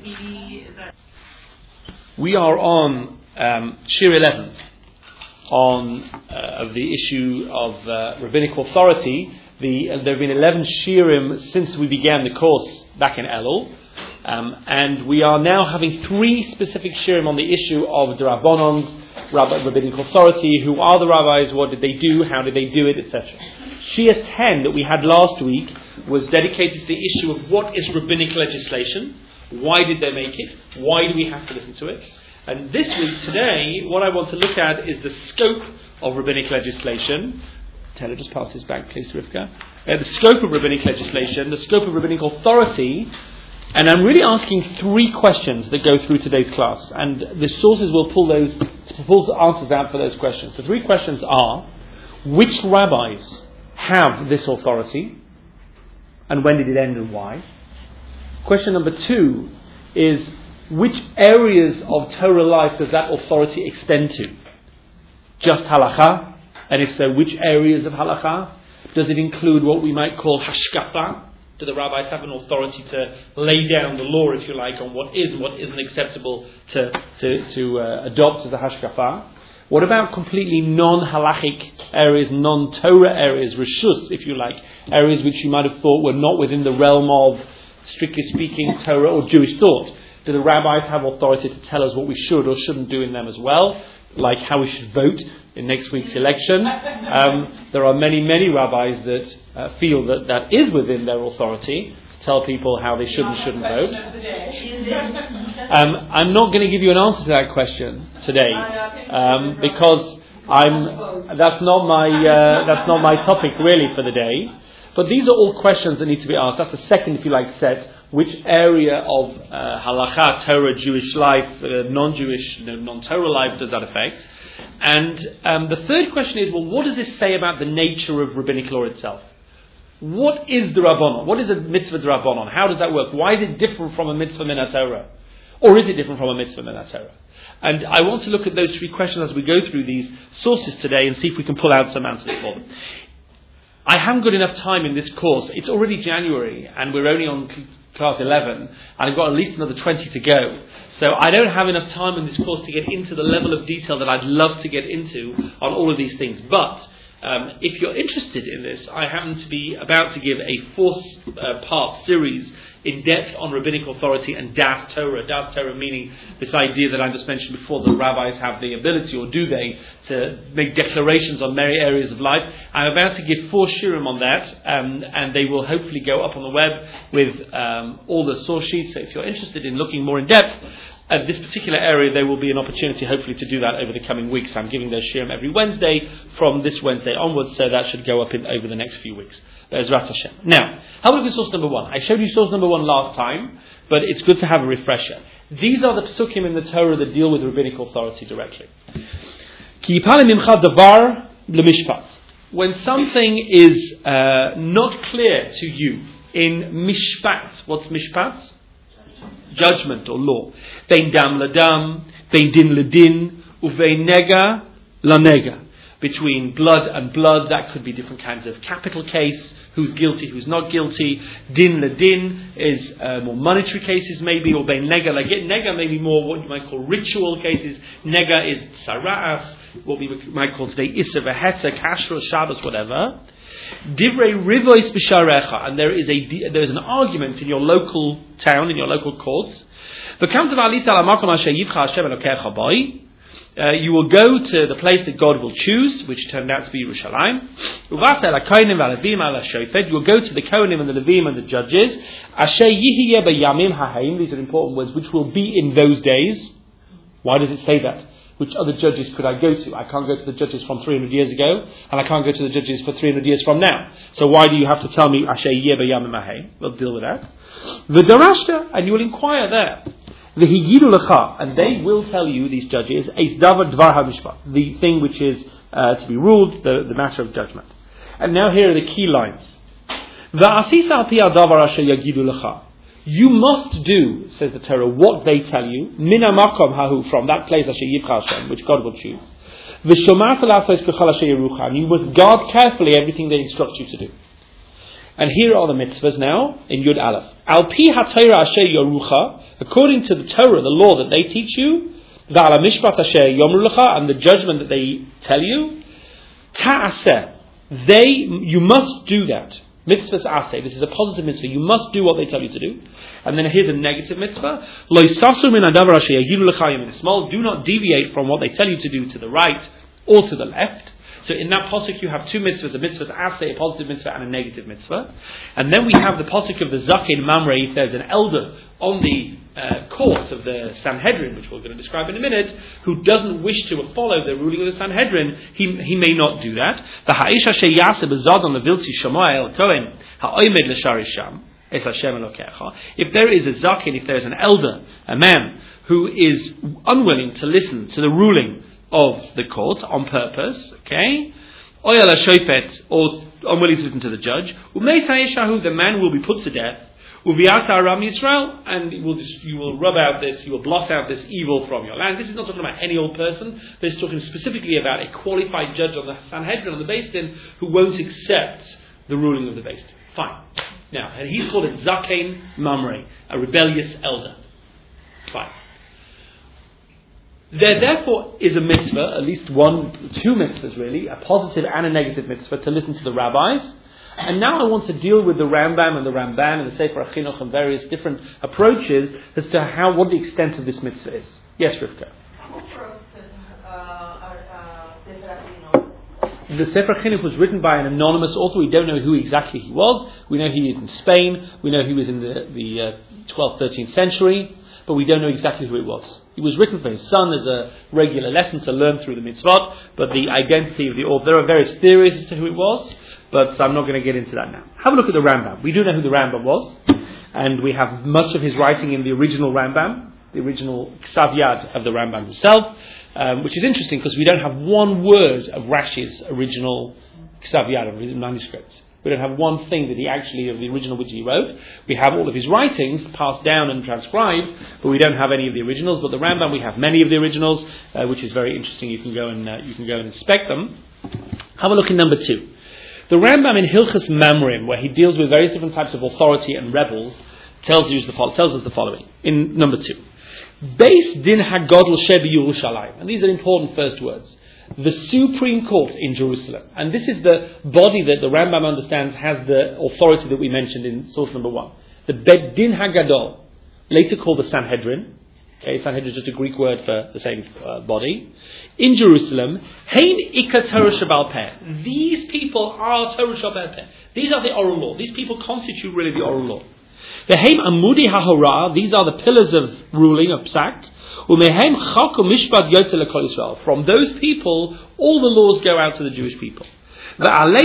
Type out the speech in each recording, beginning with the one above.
We are on Shir 11 on of the issue of rabbinic authority. There have been 11 shirim since we began the course back in Elul, and we are now having 3 specific shirim on the issue of the Rabbanon's rabbinic authority. Who are the rabbis? What did they do? How did they do it? Etc. Shir 10 that we had last week was dedicated to the issue of what is rabbinic legislation. Why did they make it? Why do we have to listen to it? And this week, today, what I want to look at is the scope of rabbinic legislation. Taylor, just pass this back, please, Rivka. The scope of rabbinic legislation, the scope of rabbinic authority, and I'm really asking 3 questions that go through today's class. And the sources will pull the answers out for those questions. The 3 questions are: which rabbis have this authority? And when did it end and why? Question number 2 is: which areas of Torah life does that authority extend to? Just halakha? And if so, which areas of halakha? Does it include what we might call hashkafa? Do the rabbis have an authority to lay down the law, if you like, on what is and what isn't acceptable to adopt as a hashkafa? What about completely non-halachic areas, non-Torah areas, reshus, if you like, areas which you might have thought were not within the realm of, strictly speaking, Torah or Jewish thought? Do the rabbis have authority to tell us what we should or shouldn't do in them as well? Like how we should vote in next week's election. There are many, many rabbis that feel that is within their authority to tell people how they should and shouldn't vote. I'm not going to give you an answer to that question today because that's not my topic really for the day. But these are all questions that need to be asked. That's the second, if you like, set. Which area of halakha, Torah, Jewish life, non-Jewish, non-Torah life does that affect? And the third question is, well, what does this say about the nature of rabbinic law itself? What is the Rabbanon? What is a mitzvah d'Rabbanon? How does that work? Why is it different from a mitzvah min haTorah? Or is it different from a mitzvah min haTorah? And I want to look at those 3 questions as we go through these sources today and see if we can pull out some answers for them. I haven't got enough time in this course. It's already January and we're only on class 11 and I've got at least another 20 to go. So I don't have enough time in this course to get into the level of detail that I'd love to get into on all of these things. But if you're interested in this, I happen to be about to give a 4-part series in depth on rabbinic authority and Das Torah. Das Torah meaning this idea that I just mentioned before, that rabbis have the ability, or do they, to make declarations on many areas of life. I'm about to give 4 shirim on that, and they will hopefully go up on the web with all the source sheets. So if you're interested in looking more in depth at this particular area, there will be an opportunity hopefully to do that over the coming weeks. I'm giving those shirim every Wednesday from this Wednesday onwards, so that should go up over the next few weeks. Be'ezrat Hashem. Now, how about source number 1? I showed you source number 1 last time, but it's good to have a refresher. These are the psukim in the Torah that deal with rabbinic authority directly. Ki yipal mimcha davar lemishpat. When something is not clear to you in mishpat, what's mishpat? Judgment or law. Bein dam ladam, bein din ledin, uvein nega lanega. Between blood and blood, that could be different kinds of capital case, who's guilty, who's not guilty. Din ledin is more monetary cases maybe, or bein nega. Nega may be more what you might call ritual cases. Nega is sara'as, what we might call today Issa v'hetza, kashrut, Shabbos, whatever. Divrei rivois b'sharecha, and there is an argument in your local town, in your local courts. You will go to the place that God will choose, which turned out to be Yerushalayim. You will go to the Kohanim and the Levim and the judges. These are important words, which will be in those days. Why does it say that? Which other judges could I go to? I can't go to the judges from 300 years ago, and I can't go to the judges for 300 years from now. So why do you have to tell me Asher Yeh B'Yamim HaHaim? We'll deal with that. V'darashta, and you will inquire there. V'higidu lecha, and they will tell you, these judges, Eis davar dvar hamishpat, the thing which is to be ruled, the matter of judgment. And now here are the key lines. V'asisa al pi hadavar asher yagidu lecha. You must do, says the Torah, what they tell you. Mina makom hahu, from that place Asher Yibcha Hashem, which God will choose. V'shomat alafos b'chol asher yerucha, and you must guard carefully everything they instruct you to do. And here are the mitzvahs now in Yud Aleph. Al pi haTorah asher yerucha according to the Torah, the law that they teach you, v'ala mishpat asher yomru lecha, and the judgment that they tell you, ta'aseh, you must do that. Mitzvahs aseh, this is a positive mitzvah, you must do what they tell you to do. And then here's a negative mitzvah, lo yisasu min hadavar asher yagidu lecha yamin shmol, do not deviate from what they tell you to do to the right or to the left. So in that pasuk you have two mitzvahs, a mitzvah aseh, a positive mitzvah, and a negative mitzvah. And then we have the pasuk of the zaken mamre, if there's an elder on the court of the Sanhedrin, which we're going to describe in a minute, who doesn't wish to follow the ruling of the Sanhedrin, he may not do that. If there is a zaken, if there is an elder, a man who is unwilling to listen to the ruling of the court on purpose, okay, or unwilling to listen to the judge, the man will be put to death. Yisrael, and you will rub out this, you will blot out this evil from your land. This is not talking about any old person. This is talking specifically about a qualified judge on the Sanhedrin, on the Beis Din, who won't accept the ruling of the Beis Din. Fine. Now, and he's called a Zaken Mamre, a rebellious elder. Fine. There therefore is a mitzvah, at least two mitzvahs really, a positive and a negative mitzvah, to listen to the rabbis. And now I want to deal with the Rambam and the Ramban and the Sefer HaChinuch and various different approaches as to what the extent of this mitzvah is. Yes, Rivka? The Sefer HaChinuch was written by an anonymous author. We don't know who exactly he was. We know he was in Spain. We know he was in the 12th, 13th century. But we don't know exactly who it was. It was written for his son as a regular lesson to learn through the mitzvot. But the identity of the author, there are various theories as to who it was. But I'm not going to get into that now. Have a look at the Rambam. We do know who the Rambam was. And we have much of his writing in the original Rambam, the original Ksav Yad of the Rambam himself, which is interesting because we don't have one word of Rashi's original Ksav Yad, of his manuscripts. We don't have one thing of the original which he wrote. We have all of his writings passed down and transcribed, but we don't have any of the originals. But the Rambam, we have many of the originals, which is very interesting. You can go and inspect them. Have a look in number 2. The Rambam in Hilchas Mamrim, where he deals with various different types of authority and rebels, tells us the following in number 2. Beis Din HaGadol Shebi Yerushalayim, and these are important first words. The Supreme Court in Jerusalem, and this is the body that the Rambam understands has the authority that we mentioned in source number 1. The Beis Din HaGadol, later called the Sanhedrin. Okay, Sanhedrin is just a Greek word for the same body. In Jerusalem, Hein Ika Torah Shebal Peh. These people are Torah Shebal Peh. These are the oral law. These people constitute really the oral law. The Hein Amudi HaHorah. These are the pillars of ruling, of psak. Umehem Chak Mishpat Yotze LeKol Yisrael. From those people, all the laws go out to the Jewish people. And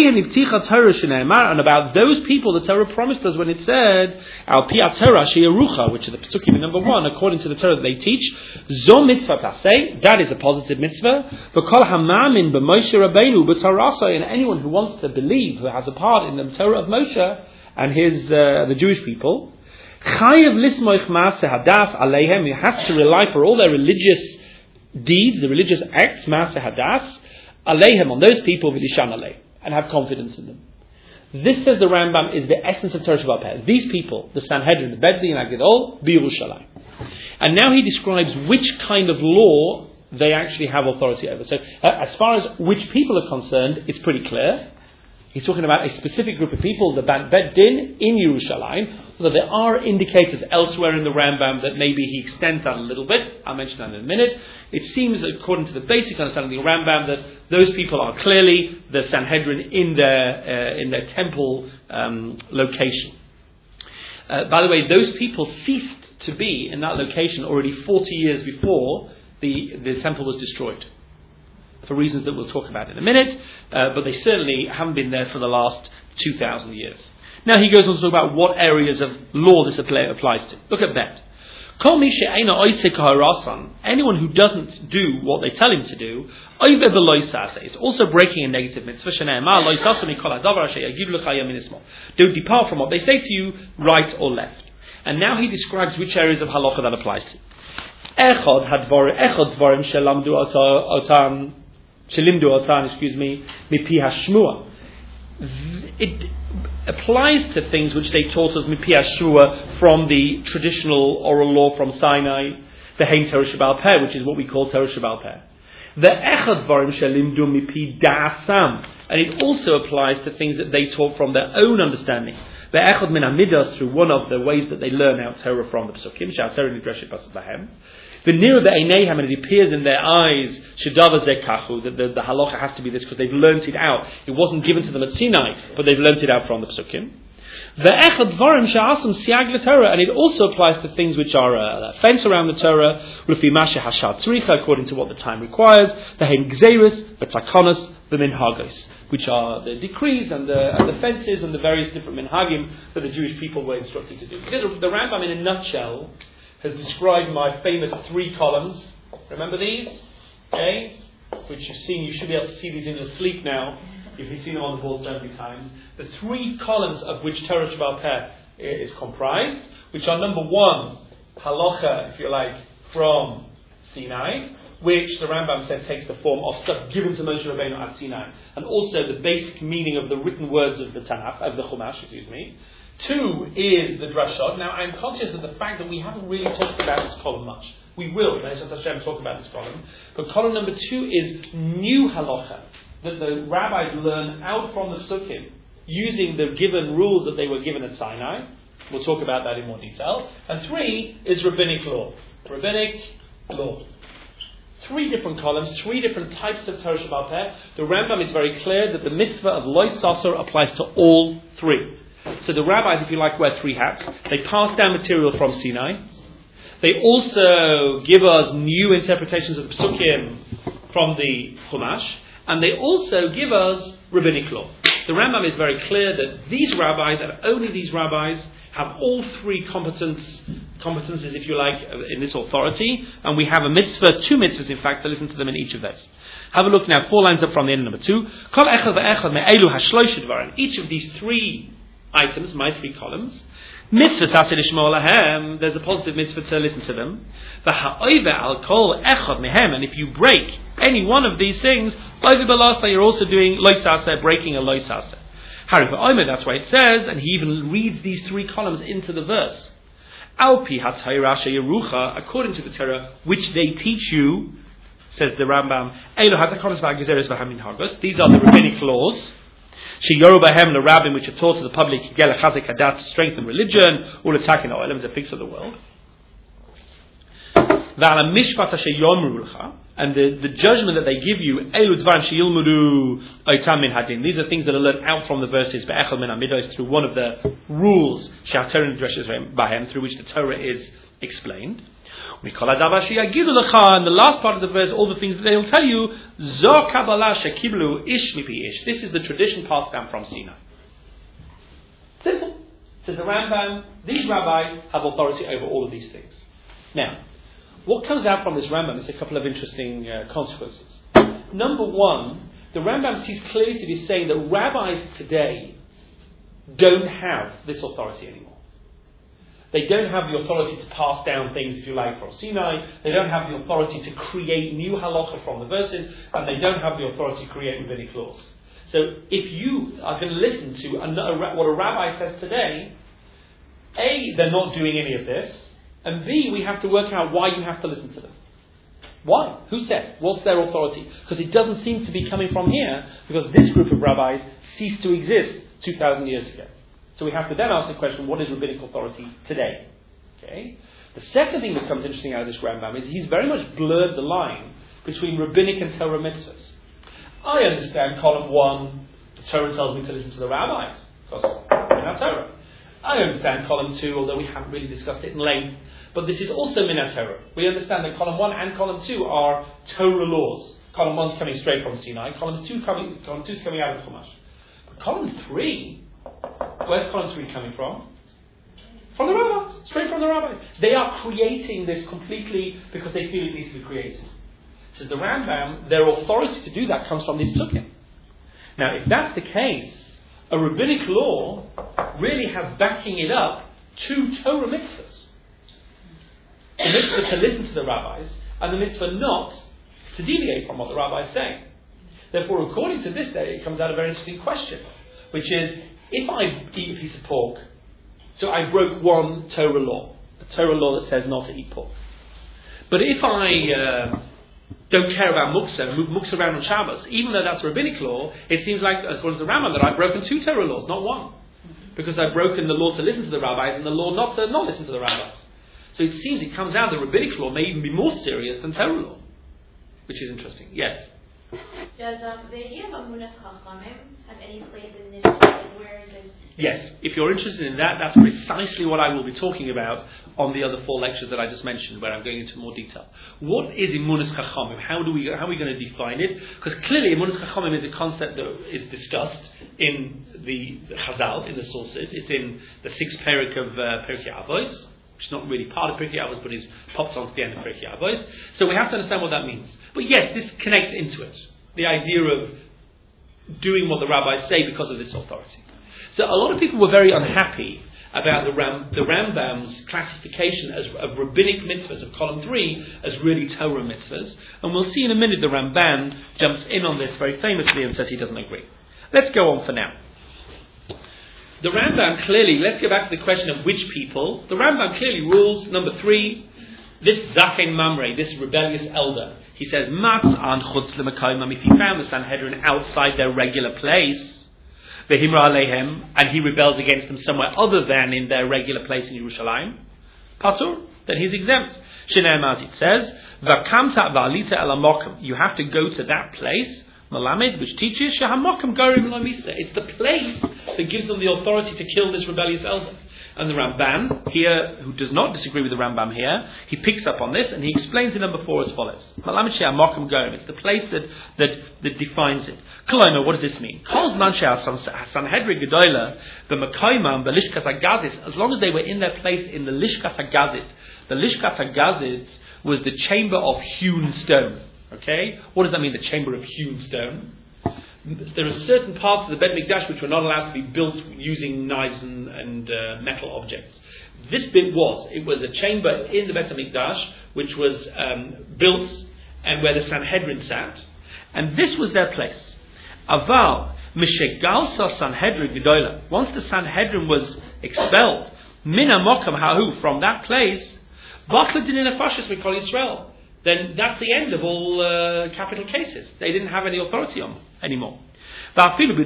about those people, the Torah promised us when it said, Al Pi HaTorah Sheyerucha, which is the Pesukim number 1, according to the Torah that they teach, Zo mitzvah taseh, that is a positive mitzvah. V'kol hamamin b'Moshe Rabbeinu b'Torasai, and anyone who wants to believe, who has a part in the Torah of Moshe and the Jewish people, Chayev lismoich maaseh hadas aleihem, he has to rely for all their religious deeds, the religious acts, maaseh hadas, aleihem, on those people, v'lishan aleih, and have confidence in them. This, says the Rambam, is the essence of Torah Shebal Peh. These people, the Sanhedrin, the Beis Din HaGadol, b'Yerushalayim. And now he describes which kind of law they actually have authority over. So, as far as which people are concerned, it's pretty clear. He's talking about a specific group of people, the Beis Din in Yerushalayim, although there are indicators elsewhere in the Rambam that maybe he extends that a little bit. I'll mention that in a minute. It seems, according to the basic understanding of the Rambam, that those people are clearly the Sanhedrin in their temple location. By the way, those people ceased to be in that location already 40 years before the temple was destroyed, for reasons that we'll talk about in a minute, but they certainly haven't been there for the last 2,000 years. Now he goes on to talk about what areas of law this applies to. Look at that. Anyone who doesn't do what they tell him to do, it's also breaking a negative mitzvah. Don't depart from what they say to you, right or left. And now he describes which areas of halacha that applies to. it applies to things which they taught us mipi Ashua from the traditional oral law from Sinai, the Hein Torah Sheba'al Peh, which is what we call Torah Sheba'al Peh. The Echad Dvarim Shelimdu mipi Da'asam, and it also applies to things that they taught from their own understanding. The Echad Min HaMidas, through one of the ways that they learn out Torah from the Pesukim, Sha'at Torah Nidreshet Pasuk Bahem. The nearer the Eineihem, and it appears in their eyes, Shedava Zekachu, that the halacha has to be this because they've learnt it out. It wasn't given to them at Sinai, but they've learnt it out from the Pesukim. The Echad Dvarim Sha'asam Siag LeTorah, and it also applies to things which are a fence around the Torah, Rufi Masha Hashar Tzricha, according to what the time requires, the Hein Gzeiris, the Takonos, the Minhagos, which are the decrees and the fences and the various different minhagim that the Jewish people were instructed to do. The Rambam, in a nutshell, has described my famous 3 columns. Remember these? Okay? Which you've seen, you should be able to see these in your sleep now, if you've seen them on the wall so many times. The 3 columns of which Torah Sheba'al Peh is comprised, which are number 1, halacha, if you like, from Sinai, which the Rambam said takes the form of stuff given to Moshe Rabbeinu at Sinai, and also the basic meaning of the written words of the Tanakh, of the Chumash, 2 is the drashot. Now, I'm conscious of the fact that we haven't really talked about this column much. We will, Be'ezras Hashem, talk about this column. But column number 2 is new halacha, that the rabbis learn out from the Sukkim, using the given rules that they were given at Sinai. We'll talk about that in more detail. And 3 is rabbinic law. Rabbinic law. 3 different columns, 3 different types of Torah Sheba'al Peh. The Rambam is very clear that the mitzvah of Lo Sasor applies to all 3. So the rabbis, if you like, wear 3 hats. They pass down material from Sinai. They also give us new interpretations of the Pesukim from the Chumash. And they also give us rabbinic law. The Rambam is very clear that these rabbis, and only these rabbis, have all 3 competences, if you like, in this authority. And we have a mitzvah, 2 mitzvahs, in fact, to listen to them in each of those. Have a look now, 4 lines up from the end of number 2. Kol echad ve'echad me'elu hashlosh dvarim. Each of these 3 items, my 3 columns, mitzvah taseh lishmo lahem, there's a positive mitzvah to listen to them. V'ha'oive al kol echad mehem, and if you break any one of these things, you're also doing lo saseh, breaking a lo saseh. Harif v'oimer, that's why it says, and he even reads these 3 columns into the verse. Alpi haTorah sheyerucha, according to the Torah, which they teach you, says the Rambam, Elo hatakonos v'hagezeres v'haminhagos, these are the rabbinic laws. Sheyoru bahem the rabbin, which are taught to the public, gel chazek hadat, to strengthen religion, ul atakin to fix of the world. V'ala mishpat sheyomru l'cha, and the judgment that they give you, elu dvarim sheyilmudu oitam min hadin. These are things that are learned out from the verses be'echel min hamidos, through one of the rules she'atorah nidreshes bahem, through which the Torah is explained. And the last part of the verse, all the things that they will tell you, Zo Kabbalah shekiblu ish mipi ish. This is the tradition passed down from Sinai. Simple. Says the Rambam, these rabbis have authority over all of these things. Now, what comes out from this Rambam is a couple of interesting consequences. Number 1, the Rambam seems clearly to be saying that rabbis today don't have this authority anymore. They don't have the authority to pass down things, if you like, from Sinai. They don't have the authority to create new halacha from the verses, and they don't have the authority to create rabbinic laws. So, if you are going to listen to what a rabbi says today, A, they're not doing any of this, and B, we have to work out why you have to listen to them. Why? Who said? What's their authority? Because it doesn't seem to be coming from here, because this group of rabbis ceased to exist 2,000 years ago. So we have to then ask the question, what is rabbinic authority today? Okay. The second thing that comes interesting out of this Rambam is he's very much blurred the line between rabbinic and Torah mitzvahs. I understand column 1, the Torah tells me to listen to the rabbis, because in our Torah. I understand column 2, although we haven't really discussed it in length, but this is also Minat Torah. We understand that column 1 and column 2 are Torah laws. Column 1 is coming straight from Sinai, column 2 is coming out of Chumash. But column 3, where's column 3 coming from? From the rabbis, straight from the rabbis. They are creating this completely because they feel it needs to be created. Says the Rambam, their authority to do that comes from this Sukkim. Now, if that's the case, a rabbinic law really has backing it up 2 Torah mitzvahs. The mitzvah to listen to the rabbis, and the mitzvah not to deviate from what the rabbis say. Therefore, according to this, it comes out a very interesting question. which is, if I eat a piece of pork, so I broke one Torah law, a Torah law that says not to eat pork. But if I don't care about muksa, move muksa around on Shabbos, even though that's a rabbinic law, it seems like, according to the Rambam, that I've broken two Torah laws, not one. Because I've broken the law to listen to the rabbis and the law not to not listen to the rabbis. So it seems it comes out the rabbinic law may even be more serious than Torah law, which is interesting. Yes? Does the idea of Amunas Chachamim have any place in this? Where does... Yes. If you're interested in that, that's precisely what I will be talking about on the other 4 lectures that I just mentioned, where I'm going into more detail. What is Amunas Chachamim? How are we going to define it? Because clearly Amunas Chachamim is a concept that is discussed in the Chazal, in the sources. It's in the 6th parak of Pirkei Avos, which is not really part of Pirkei Avos, but it pops onto the end of Pirkei Avos. So we have to understand what that means. But yes, this connects into it. The idea of doing what the rabbis say because of this authority. So a lot of people were very unhappy about the Rambam's classification of rabbinic mitzvahs of column 3 as really Torah mitzvahs. And we'll see in a minute the Ramban jumps in on this very famously and says he doesn't agree. Let's go on for now. The Rambam clearly, let's go back to the question of which people. The Rambam clearly rules, number 3, this Zaken Mamre, this rebellious elder. He says, Matz an chutz l'mekayimam, if he found the Sanhedrin outside their regular place, v'himra aleihem, and he rebels against them somewhere other than in their regular place in Yerushalayim, Pasur, then he's exempt. Shneimar, it says, v'kamta v'alita el hamokum, you have to go to that place, Malamed, which teaches, shahamokum gorim lo misa, it's the place that gives them the authority to kill this rebellious elder. And the Ramban here, who does not disagree with the Rambam here, he picks up on this and he explains in number 4 as follows. Malamed she'hamokum gorim, it's the place that defines it. Koloma, what does this mean? Kol zman she'Sanhedrin gedola b'mekaymam b'lishkas hagazit, as long as they were in their place in the lishkas hagazit. The lishkas hagazit was the chamber of hewn stone. Okay? What does that mean, the chamber of hewn stone? There are certain parts of the Beit Mikdash which were not allowed to be built using knives and metal objects. This bit was. It was a chamber in the Beit Mikdash which was built and where the Sanhedrin sat. And this was their place. Aval, Mishegalsa Sanhedrin Gedola. Once the Sanhedrin was expelled, Mina Mokam Hahu, from that place, Batla Dinina Fashis we call Israel. Then that's the end of all capital cases. They didn't have any authority on them anymore. Even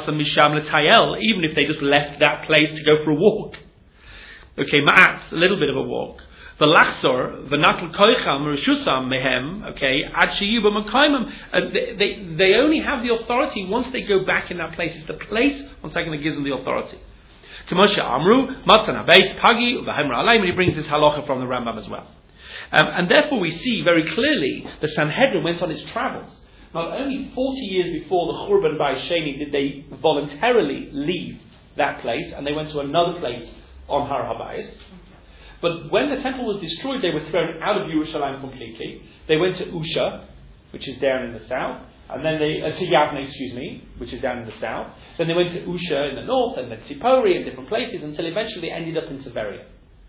if they just left that place to go for a walk. Okay, ma'at, a little bit of a walk. The lachzor, the natl koicham, rishusam mehem, okay, ad sheyuba makaimam. They only have the authority once they go back in that place. It's the place, once again, that gives them the authority. Kamosha amru, matan abeis pagi, v'hemra alayim, and he brings this halacha from the Rambam as well. And therefore we see very clearly the Sanhedrin went on its travels. Not only 40 years before the Churban Bayis Sheni did they voluntarily leave that place, and they went to another place on Har HaBayis. But when the temple was destroyed, they were thrown out of Yerushalayim completely. They went to Usha, which is down in the south, and then they to Yavne, which is down in the south. Then they went to Usha in the north, and then Tzipori and different places, until eventually they ended up in Tiberia.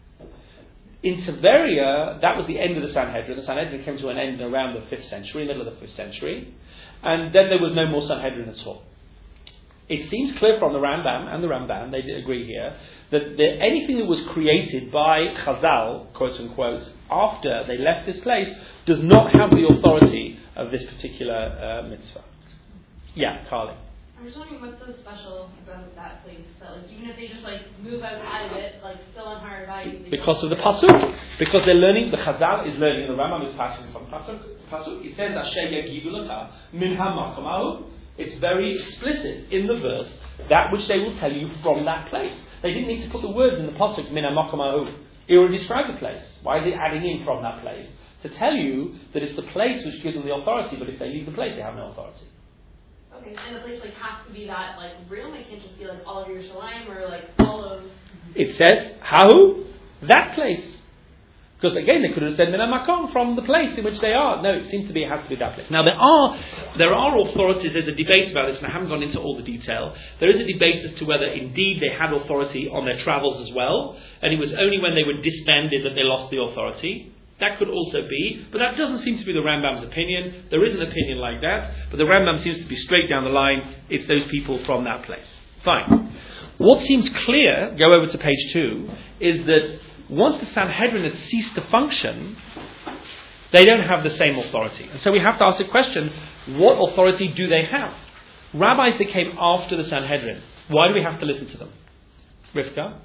In Tiberia, that was the end of the Sanhedrin. The Sanhedrin came to an end around the 5th century, middle of the 5th century. And then there was no more Sanhedrin at all. It seems clear from the Rambam and the Ramban, they agree here, that anything that was created by Chazal, quote unquote, after they left this place, does not have the authority of this particular mitzvah. Yeah, Carly. I'm just wondering what's so special about that place that, like, even if they just move out of it, still on Har HaBayis. Because of the pasuk, because they're learning. The Chazal is learning. The Rambam is passing from pasuk. It says Asher yagidu laka min hamakom ahu. It's very explicit in the verse that which they will tell you from that place. They didn't need to put the words in the pasuk min hamakom ahu. He already described the place. Why is it adding in from that place to tell you that it's the place which gives them the authority? But if they leave the place, they have no authority. Okay, and the place has to be that real. It can't just be all of Yerushalayim or all of. It says Hahu, that place. Because again, they could have said Mina Makom, from the place in which they are. No, it seems to be it has to be that place. Now there are authorities. There's a debate about this, and I haven't gone into all the detail. There is a debate as to whether indeed they had authority on their travels as well, and it was only when they were disbanded that they lost the authority. That could also be, but that doesn't seem to be the Rambam's opinion. There is an opinion like that, but the Rambam seems to be straight down the line. It's those people from that place. Fine. What seems clear, go over to page 2, is that once the Sanhedrin has ceased to function, they don't have the same authority. And so we have to ask the question, what authority do they have? Rabbis that came after the Sanhedrin, why do we have to listen to them? Rivka?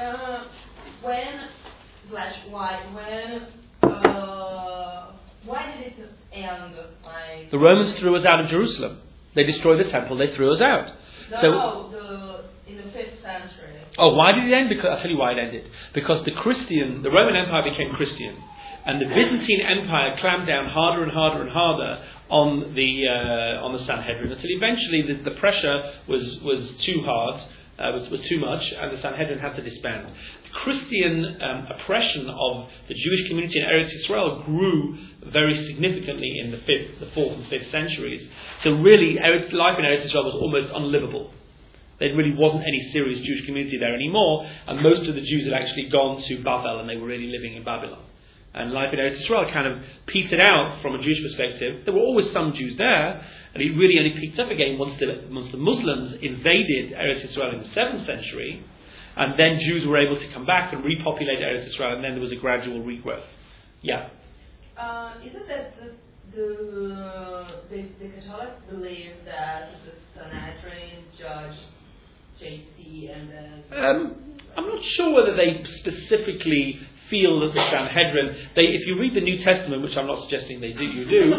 Why did it end? The Romans threw us out of Jerusalem. They destroyed the temple, they threw us out. In the 5th century. Oh, why did it end? Because I'll tell you why it ended. Because the Roman Empire became Christian, and the Byzantine Empire clamped down harder and harder and harder on the Sanhedrin until eventually the pressure was too hard, was too much, and the Sanhedrin had to disband. The Christian oppression of the Jewish community in Eretz Yisrael grew very significantly in the 4th and 5th centuries. So really, life in Eretz Yisrael was almost unlivable. There really wasn't any serious Jewish community there anymore, and most of the Jews had actually gone to Babel, and they were really living in Babylon. And life in Eretz Yisrael kind of petered out from a Jewish perspective. There were always some Jews there, and it really only peaked up again once the Muslims invaded Eretz Yisrael in the 7th century, and then Jews were able to come back and repopulate Eretz Yisrael, and then there was a gradual regrowth. Yeah? Isn't that the Catholics believe that the Sanhedrin judged JC and then... I'm not sure whether they specifically feel that the Sanhedrin, if you read the New Testament, which I'm not suggesting you do,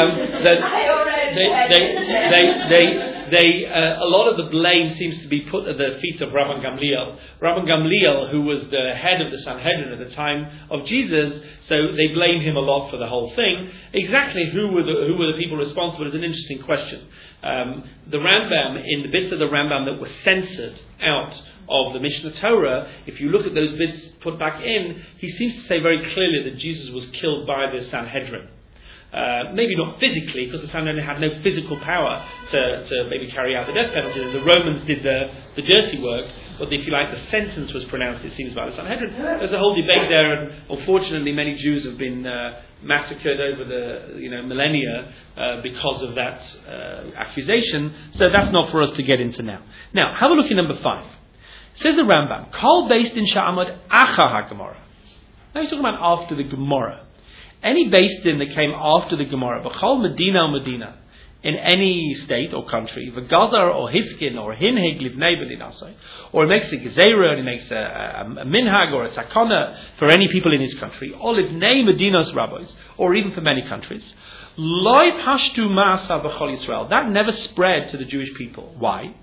a lot of the blame seems to be put at the feet of Rabban Gamliel. Rabban Gamliel, who was the head of the Sanhedrin at the time of Jesus, so they blame him a lot for the whole thing. Exactly who were the people responsible is an interesting question. The Rambam, in the bits of the Rambam that were censored out of the Mishnah Torah, if you look at those bits put back in, he seems to say very clearly that Jesus was killed by the Sanhedrin. Maybe not physically, because the Sanhedrin had no physical power to maybe carry out the death penalty. The Romans did the dirty work, but if you like, the sentence was pronounced, it seems, by the Sanhedrin. There's a whole debate there, and unfortunately many Jews have been massacred over the millennia because of that accusation, so that's not for us to get into now. Now, have a look at number 5. Says the Rambam, Kol based in Sha'amad Acha HaGemara. Now he's talking about after the Gemara. Any based in that came after the Gemara, B'chol Medina or Medina, in any state or country, V'gadar or Hiskin or Hinhig Livnei B'linasai, or he makes a Gezerah, and he makes a Minhag or a Sakana for any people in his country, or Livnei Medinas Rabbis, or even for many countries, Loi Pashtu Ma'asa B'chol Yisrael. That never spread to the Jewish people. Why?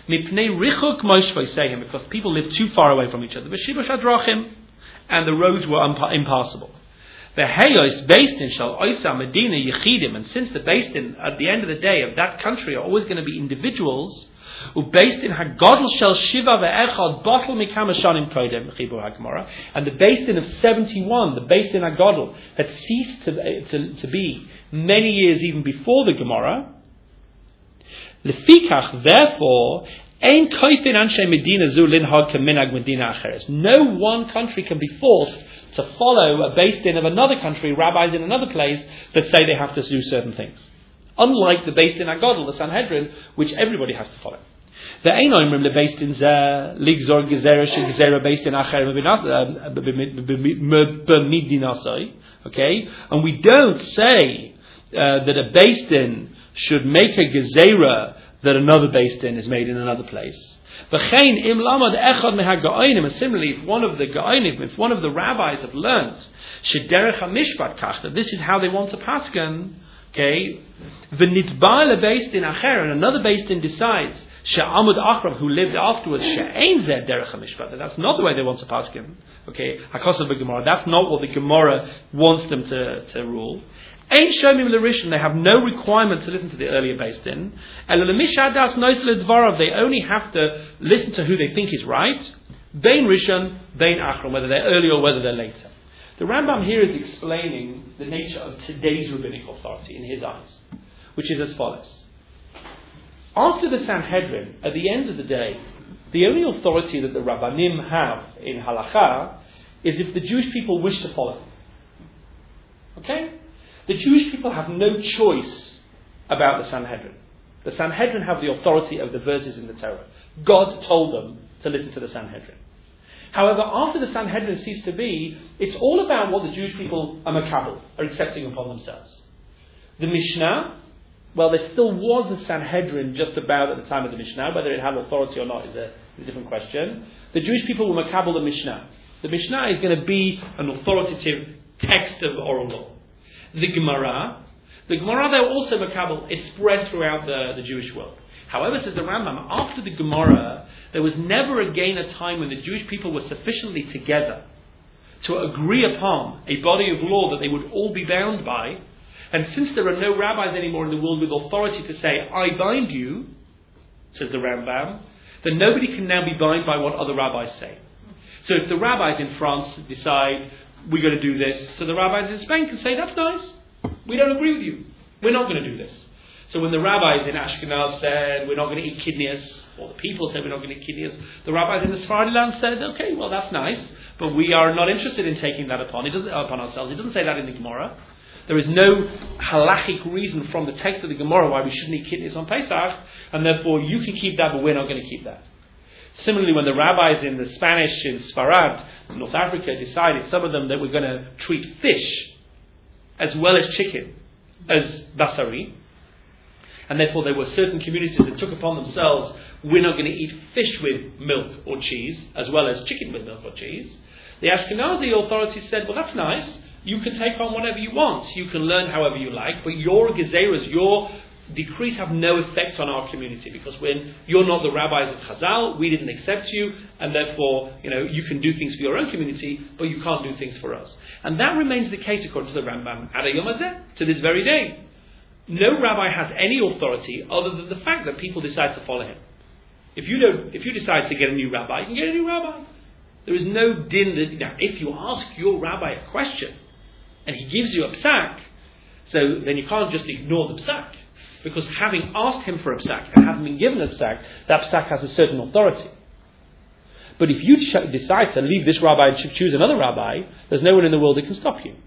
Because people lived too far away from each other. And the roads were impassable. The Hayos based in Shal Oisa Medina Yechidim, and since the based in at the end of the day of that country are always going to be individuals, who based in Hagadol Shal Shiva ve'echad Bottle Mikama Shanim Kodem Chibur HaGemara, and the based in of 71, the based in Hagadol had ceased to be many years even before the Gemara. Lefikach, therefore, ein koifin anshe medina zu linhag keminag medina acheres. No one country can be forced to follow a based in of another country, rabbis in another place, that say they have to do certain things. Unlike the based in Agadol, the Sanhedrin, which everybody has to follow. The ein oimrim le based in zeh ligzor gezerah she gezerah based in acher b'midinasai. Okay, and we don't say that a based in should make a gezerah that another based in is made in another place. And similarly, if one of the gaonim, if one of the rabbis have learnt that this is how they want to pasken, okay, and another based in decides who lived afterwards, that's not the way they want to pasken. Okay, that's not what the Gemara wants them to rule. Ain't shomim l'rishon, they have no requirement to listen to the earlier based in. They only have to listen to who they think is right. Bein rishon, bein achron, whether they're early or whether they're later. The Rambam here is explaining the nature of today's rabbinic authority in his eyes, which is as follows. After the Sanhedrin, at the end of the day, the only authority that the Rabbanim have in Halakha is if the Jewish people wish to follow them. Okay? The Jewish people have no choice about the Sanhedrin. The Sanhedrin have the authority of the verses in the Torah. God told them to listen to the Sanhedrin. However, after the Sanhedrin ceased to be, it's all about what the Jewish people are makabel, are accepting upon themselves. The Mishnah, well, there still was a Sanhedrin just about at the time of the Mishnah. Whether it had authority or not is a different question. The Jewish people were makabel the Mishnah. The Mishnah is going to be an authoritative text of oral law. The Gemara, they were also makabel. It spread throughout the Jewish world. However, says the Rambam, after the Gemara, there was never again a time when the Jewish people were sufficiently together to agree upon a body of law that they would all be bound by. And since there are no rabbis anymore in the world with authority to say, I bind you, says the Rambam, then nobody can now be bound by what other rabbis say. So if the rabbis in France decide, we're going to do this, so the rabbis in Spain can say, that's nice, we don't agree with you, we're not going to do this. So when the rabbis in Ashkenaz said, we're not going to eat kidneys, or the people said, we're not going to eat kidneys, the rabbis in the Sephardi land said, okay, well that's nice, but we are not interested in taking that upon ourselves. It doesn't say that in the Gemara. There is no halachic reason from the text of the Gemara why we shouldn't eat kidneys on Pesach, and therefore you can keep that, but we're not going to keep that. Similarly, when the rabbis in the Spanish, in Sfarad, North Africa, decided, some of them, that we're going to treat fish as well as chicken as basari, and therefore there were certain communities that took upon themselves, we're not going to eat fish with milk or cheese, as well as chicken with milk or cheese. The Ashkenazi authorities said, well that's nice, you can take on whatever you want, you can learn however you like, but your gezeras, your decrees have no effect on our community, because when you're not the rabbis of Chazal, we didn't accept you, and therefore, you can do things for your own community, but you can't do things for us. And that remains the case according to the Rambam, Ad Hayom Hazeh, to this very day. No rabbi has any authority other than the fact that people decide to follow him. If you decide to get a new rabbi, you can get a new rabbi. There is no din that, now, if you ask your rabbi a question, and he gives you a psak, so then you can't just ignore the psak. Because having asked him for a psak and having been given a psak, that psak has a certain authority. But if you decide to leave this rabbi and choose another rabbi, there's no one in the world that can stop you.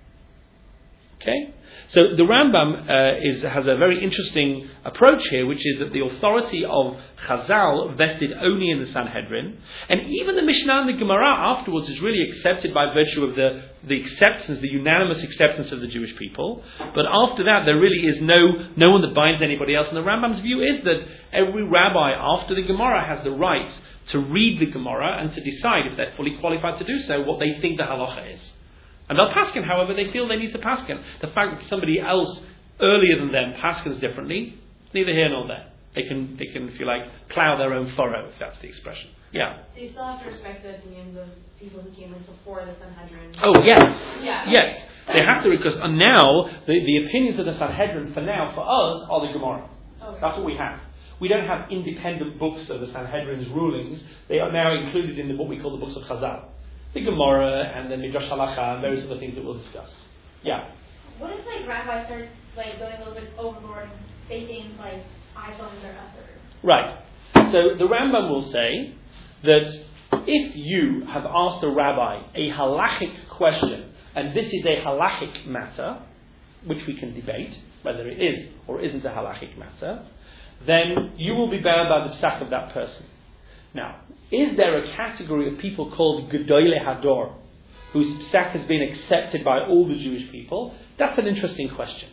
Okay? So the Rambam has a very interesting approach here, which is that the authority of Chazal vested only in the Sanhedrin, and even the Mishnah and the Gemara afterwards is really accepted by virtue of the acceptance, the unanimous acceptance of the Jewish people. But after that, there really is no one that binds anybody else. And the Rambam's view is that every rabbi after the Gemara has the right to read the Gemara and to decide, if they're fully qualified to do so, what they think the halacha is. And they'll paskin, however they feel they need to paskin. The fact that somebody else earlier than them paskins differently, neither here nor there. They can, if you like, plough their own furrow, if that's the expression. Yeah. So you still have to respect the opinions of people who came in before the Sanhedrin. Oh yes, yeah. Yes. They have to, because now the opinions of the Sanhedrin for us are the Gemara. Okay. That's what we have. We don't have independent books of the Sanhedrin's rulings. They are now included in what we call the books of Chazal. The Gemara and the Midrash Halacha and various other things that we'll discuss. Yeah. What if rabbis start going a little bit overboard and faking iPhones or usher? Right. So the Rambam will say that if you have asked a rabbi a halachic question, and this is a halachic matter, which we can debate whether it is or isn't a halachic matter, then you will be bound by the psak of that person. Now, is there a category of people called Gedolei Hador, whose psak has been accepted by all the Jewish people? That's an interesting question.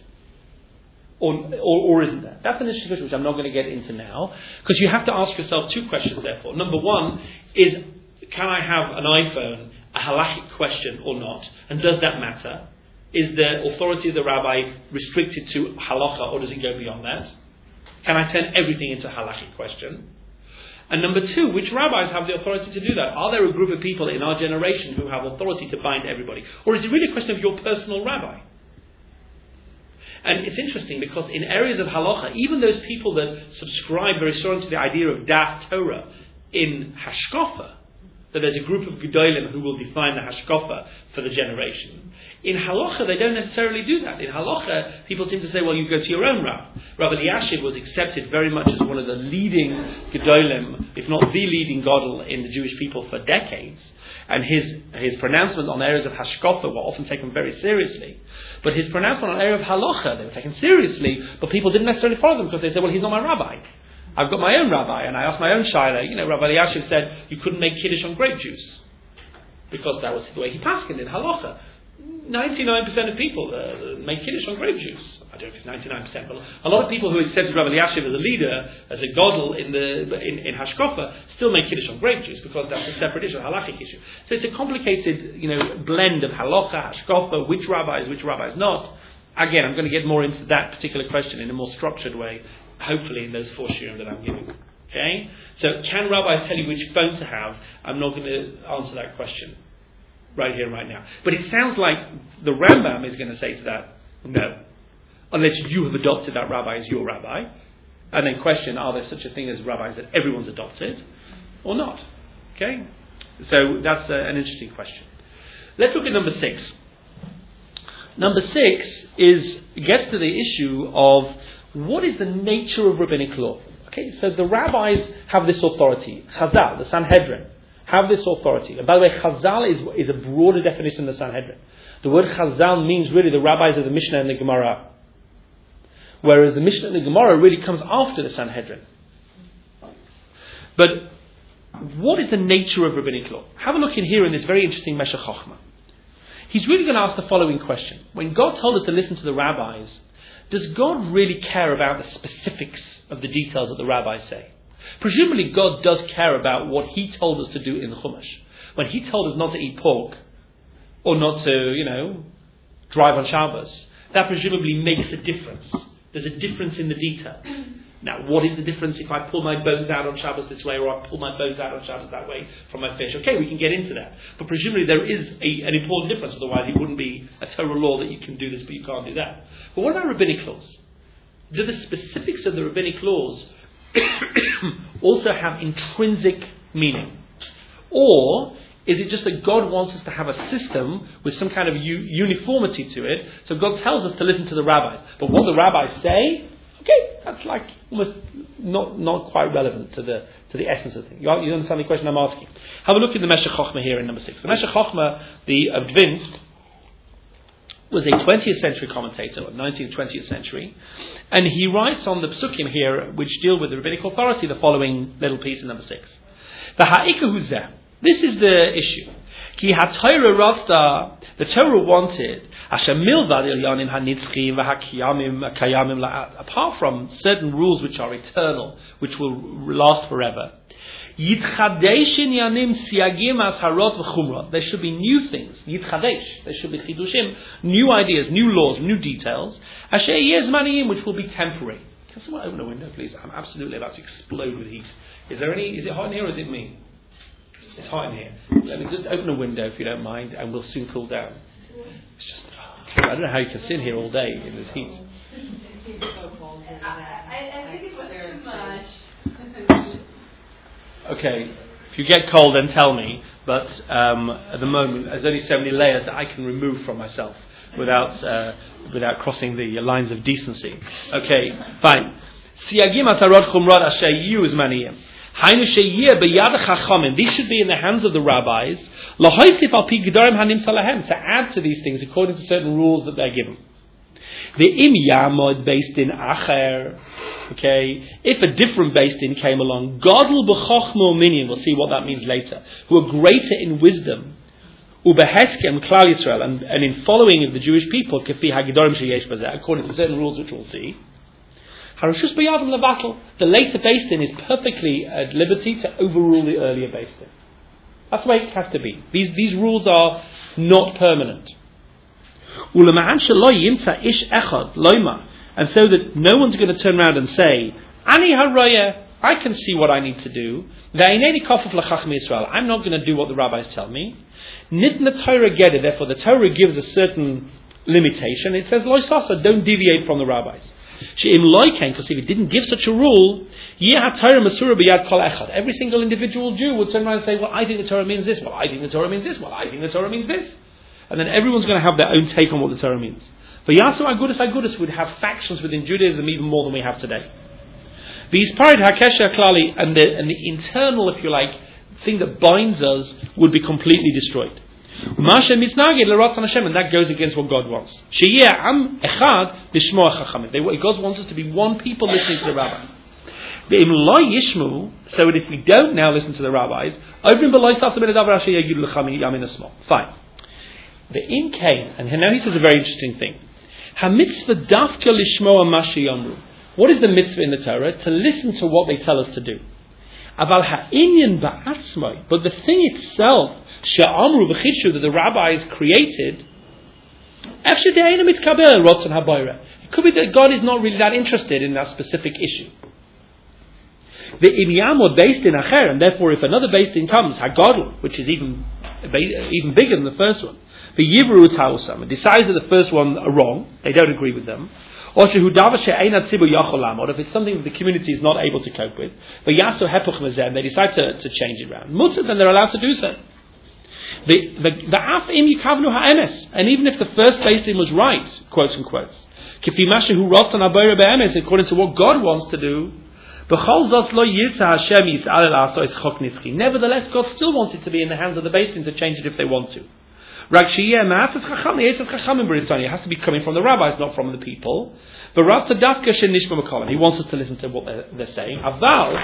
Or isn't there? That's an interesting question which I'm not going to get into now, because you have to ask yourself two questions therefore. Number one is, can I have an iPhone, a halachic question or not? And does that matter? Is the authority of the rabbi restricted to halacha, or does it go beyond that? Can I turn everything into a halachic question? And number two, which rabbis have the authority to do that? Are there a group of people in our generation who have authority to bind everybody? Or is it really a question of your personal rabbi? And it's interesting because in areas of halacha, even those people that subscribe very strongly to the idea of das Torah in hashkafa, that there's a group of gedolim who will define the hashkafa for the generation. In halacha, they don't necessarily do that. In halacha, people seem to say, well, you go to your own Rav. Rabbi Eliashiv was accepted very much as one of the leading Gedolim, if not the leading Gadol in the Jewish people for decades. And his pronouncement on areas of Hashkafa were often taken very seriously. But his pronouncement on area of halacha, they were taken seriously, but people didn't necessarily follow them because they said, well, he's not my rabbi. I've got my own rabbi, and I asked my own shaila. Rabbi Eliashiv said you couldn't make kiddush on grape juice because that was the way he paskined in halacha. 99% of people make kiddush on grape juice. I don't know if it's 99%, but a lot of people who accepted Rabbi Eliashiv as a leader, as a godel in Hashkafa, still make kiddush on grape juice because that's a separate issue, a halachic issue. So it's a complicated, blend of halacha, Hashkafa, which rabbis not. Again, I'm going to get more into that particular question in a more structured way, hopefully in those 4 shiurim that I'm giving. Okay? So can rabbis tell you which phone to have? I'm not going to answer that question right here, right now. But it sounds like the Rambam is going to say to that, no. Unless you have adopted that rabbi as your rabbi. And then question, are there such a thing as rabbis that everyone's adopted? Or not? Okay? So that's an interesting question. Let's look at number 6. Number 6 gets to the issue of what is the nature of rabbinic law. Okay, so the rabbis have this authority. Chazal, the Sanhedrin, have this authority. And by the way, Chazal is a broader definition than the Sanhedrin. The word Chazal means really the rabbis of the Mishnah and the Gemara. Whereas the Mishnah and the Gemara really comes after the Sanhedrin. But what is the nature of rabbinic law? Have a look in here in this very interesting Meshech Chochmah. He's really going to ask the following question. When God told us to listen to the rabbis, does God really care about the specifics of the details that the rabbis say? Presumably God does care about what He told us to do in the Chumash. When He told us not to eat pork, or not to, drive on Shabbos, that presumably makes a difference. There's a difference in the detail. Now, what is the difference if I pull my bones out on Shabbos this way, or I pull my bones out on Shabbos that way from my fish? Okay, we can get into that. But presumably there is an important difference, otherwise it wouldn't be a Torah law that you can do this but you can't do that. But what about rabbinic laws? Do the specifics of the rabbinic laws also have intrinsic meaning? Or is it just that God wants us to have a system with some kind of uniformity to it, so God tells us to listen to the rabbis. But what the rabbis say, okay, that's like almost not quite relevant to the essence of the thing. You understand the question I'm asking? Have a look at the Meshech Chochmah here in number 6. The Meshech Chochmah, of Dvinsk, was a 20th century commentator, or 19th, 20th century, and he writes on the Psukim here, which deal with the rabbinic authority, the following little piece in number 6. The Ha'ikahu Zeh. This is the issue. Ki ha-Torah rasta, the Torah wanted, asher milvad ilyanim hanitzchim v'hakiyamim kayamim la'at, apart from certain rules which are eternal, which will last forever, yitchadesh inyanim siagim asharot v'chumrot. There should be new things. Yitchadesh. There should be chidushim, new ideas, new laws, new details. Asher yezmaniyim, which will be temporary. Can someone open a window, please? I'm absolutely about to explode with heat. Is it hot in here or is it me? It's hot in here. Let me just open a window if you don't mind, and we'll soon cool down. It's just, I don't know how you can sit in here all day in this heat. I think it was too much. Okay, if you get cold, then tell me. But at the moment, there's only so many layers that I can remove from myself without crossing the lines of decency. Okay, fine. Siagim atarot chumrad asher yiyu zmaniyim. These should be in the hands of the rabbis to add to these things according to certain rules that they're given. The im yamod based in acher, okay, if a different based in came along, godel b'chochma minion, we'll see what that means later, who are greater in wisdom, ubeheskem klal Yisrael, and in following of the Jewish people, kefi hagedorim sheyesh bazeh, according to certain rules which we'll see. Harushus b'yadam levatel. The later based in is perfectly at liberty to overrule the earlier based in. That's the way it has to be. These rules are not permanent. And so that no one's going to turn around and say, Ani haraya, I can see what I need to do. I'm not going to do what the rabbis tell me. Nitna Torah geder, therefore the Torah gives a certain limitation. It says, Loisasa, don't deviate from the rabbis. Because if it didn't give such a rule, every single individual Jew would turn around and say, well, I think the Torah means this, well, I think the Torah means this, well, I think the Torah means this. and then everyone's going to have their own take on what the Torah means. For Yasu Agudas would have factions within Judaism even more than we have today. The Isparid Hakesha Klali and the internal, if you like, thing that binds us would be completely destroyed. And that goes against what God wants. God wants us to be one people listening to the rabbis. So if we don't now listen to the rabbis, fine. The in came, and now he says a very interesting thing. What is the mitzvah in the Torah? To listen to what they tell us to do. But the thing itself, that the rabbis created, it could be that God is not really that interested in that specific issue. The Inyam based in Acher, and therefore if another based in comes, Hagadol, which is even bigger than the first one, the Yivru Tausam, and decides that the first one are wrong, they don't agree with them, or if it's something that the community is not able to cope with, they decide to change it around. Then they're allowed to do so. And even if the first basing was right, quotes and quotes, according to what God wants to do, nevertheless, God still wants it to be in the hands of the basing to change it if they want to. It has to be coming from the rabbis, not from the people. He wants us to listen to what they're saying. But